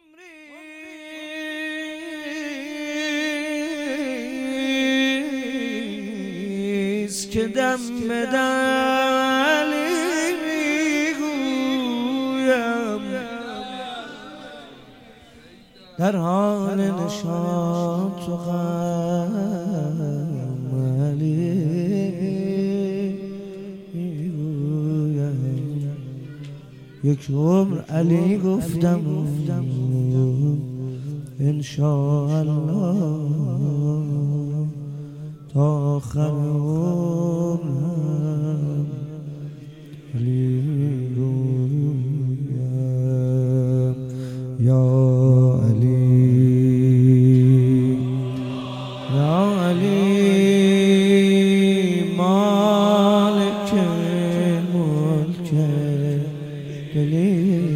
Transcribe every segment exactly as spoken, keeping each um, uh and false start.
عمریست که دم به دلی میگویم در حال نشان تو غم علی میگویم یک عمر علی گفتم انشاءالله تا آخر عمرم علی گویم یا علی یا علی مالک ملک دلی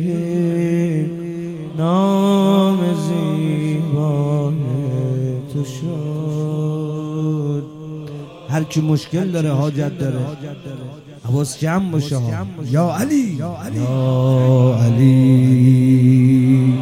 نام زیبای تو شد. هر کی مشکل داره حاجت داره حواس جمع باشه ها. یا علی یا علی یا علی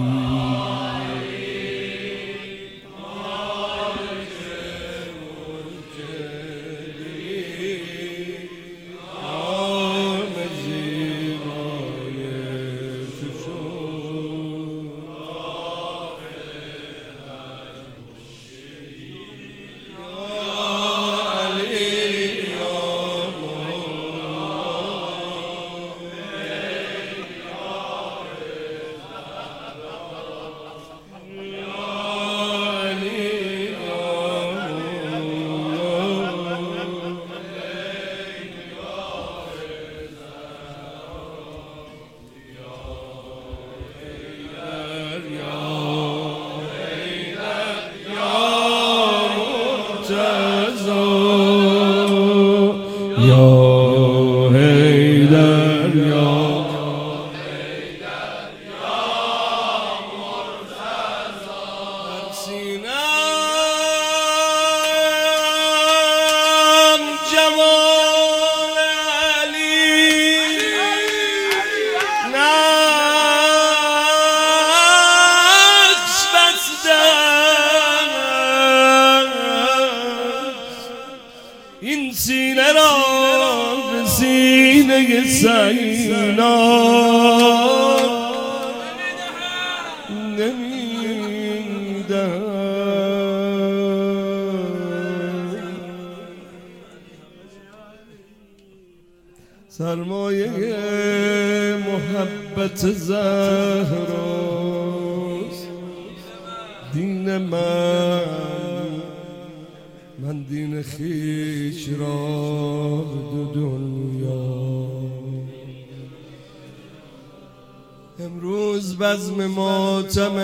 یا حیدر یا حیدر یا مرتضی در سینم جمال علی نقش بستم این سینه را سینه سینا نمیدم. سرمایه محبت زهراست دین من، من دین خویش را دو دنیا. امروز بزم ماتم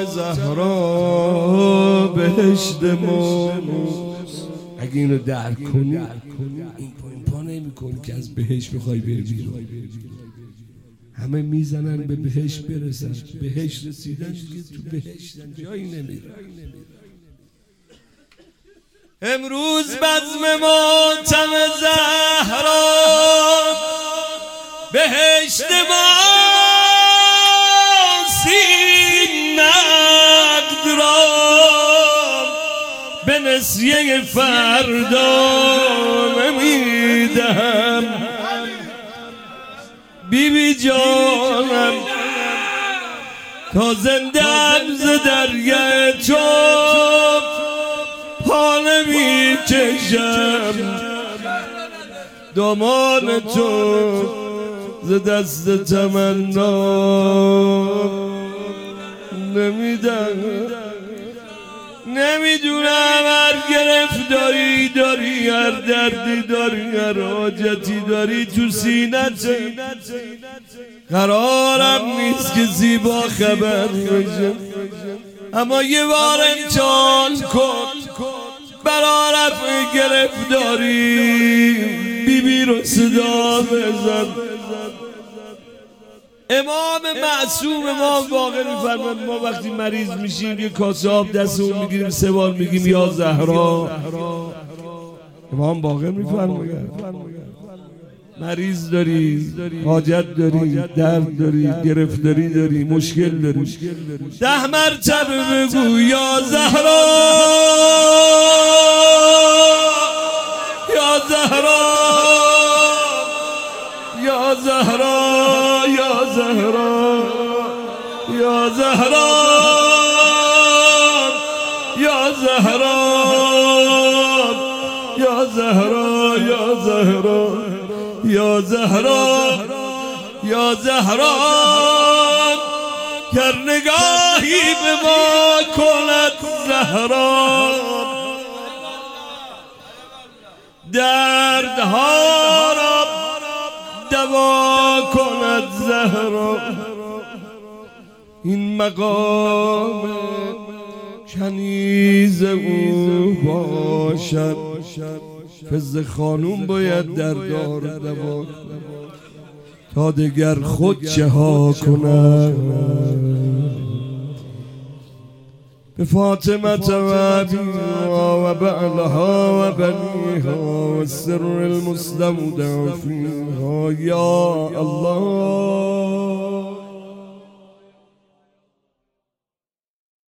زهرا بهشت ماست. اگه اینو درک کنی این پا این پا نمی کنی که از بهشت بخوای بری بیرون. همه میزنن به بهشت برسن، بهشت رسیدن دیگه تو بهشتن جایی نمیرن. امروز بزم ماتم زهرا بهشت ماست. این نقد را به نسیه فردا نمیدهم. بی بی جانم تا زنده‌ام ز درگه چوب پا نمی کشم. دامان تو ز دست تمنا نمیدم. نمیدونم هر گرفتاری داری، هر دردی داری، هر حاجتی داری تو سینت. قرارم نیست که زیبا خبر بشم، اما یه بار امتحان کن برا رفع گرفتاری بی بی رو صدا بزن. امام معصوم ما واقع میفرماد ما وقتی مریض میشیم یه کاسه آب دستمون میگیریم سه بار میگیم یا زهرا. امام واقع میفرماد مریض داری، حاجت داری، درد داری، گرفتاری داری، مشکل داری، ده مرتبه بگو یا زهرا یا زهرا یا زهرا یا زهرا یا زهرا یا زهرا یا زهرا یا زهرا یا زهرا یا زهرا گر نگاهی به ما کند زهرا دردها را دوا کند زهرا این مقام کنیز او باشد فز خانوم باید در دار دوا تا دگر خود چه ها کند به فاطمه و ابیها و بعلها و بنیها و سر المستودع فیها یا الله